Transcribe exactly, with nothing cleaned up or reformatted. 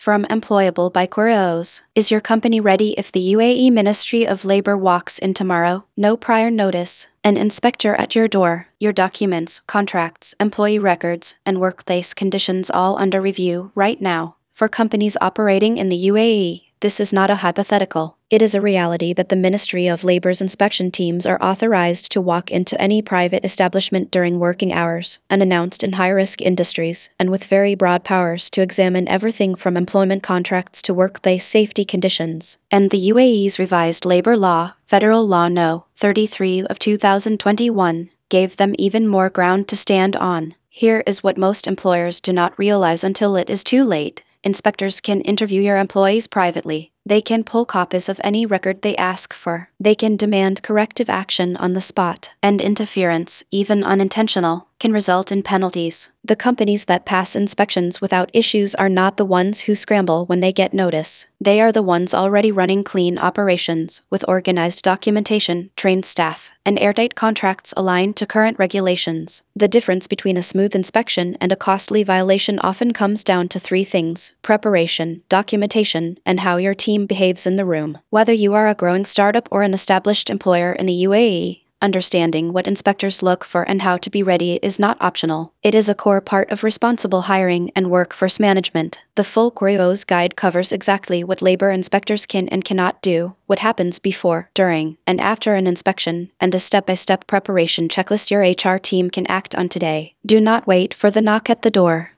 From Employable by Queros. Is your company ready if the U A E Ministry of Labor walks in tomorrow? No prior notice. An inspector at your door, your documents, contracts, employee records, and workplace conditions all under review right now. For companies operating in the U A E, this is not a hypothetical. It is a reality that the Ministry of Labor's inspection teams are authorized to walk into any private establishment during working hours, unannounced in high-risk industries, and with very broad powers to examine everything from employment contracts to workplace safety conditions. And the U A E's revised labor law, Federal Law No. thirty-three of two thousand twenty-one, gave them even more ground to stand on. Here is what most employers do not realize until it is too late. Inspectors can interview your employees privately. They can pull copies of any record they ask for. They can demand corrective action on the spot. And interference, even unintentional, can result in penalties. The companies that pass inspections without issues are not the ones who scramble when they get notice. They are the ones already running clean operations, with organized documentation, trained staff, and airtight contracts aligned to current regulations. The difference between a smooth inspection and a costly violation often comes down to three things: preparation, documentation, and how your team behaves in the room. Whether you are a growing startup or an established employer in the U A E, understanding what inspectors look for and how to be ready is not optional. It is a core part of responsible hiring and workforce management. The full Queros guide covers exactly what labor inspectors can and cannot do, what happens before, during, and after an inspection, and a step-by-step preparation checklist your H R team can act on today. Do not wait for the knock at the door.